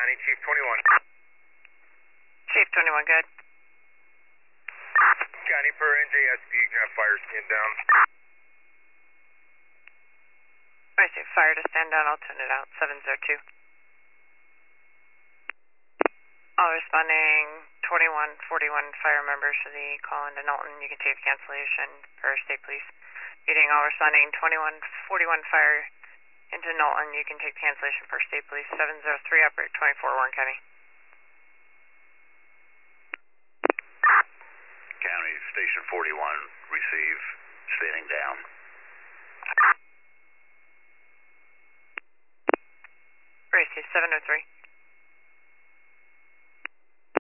County, Chief 21. Chief 21, good. County, per NJSP, you can have fire stand down. I see fire to stand down, I'll turn it out, 702. All responding 2141 fire members to the call into Knowlton. You can take cancellation for state police. Meeting all responding 2141 fire into Knowlton. You can take cancellation for state police. 703 operate 24 Warren County. County Station 41, receive, standing down. Receive 703.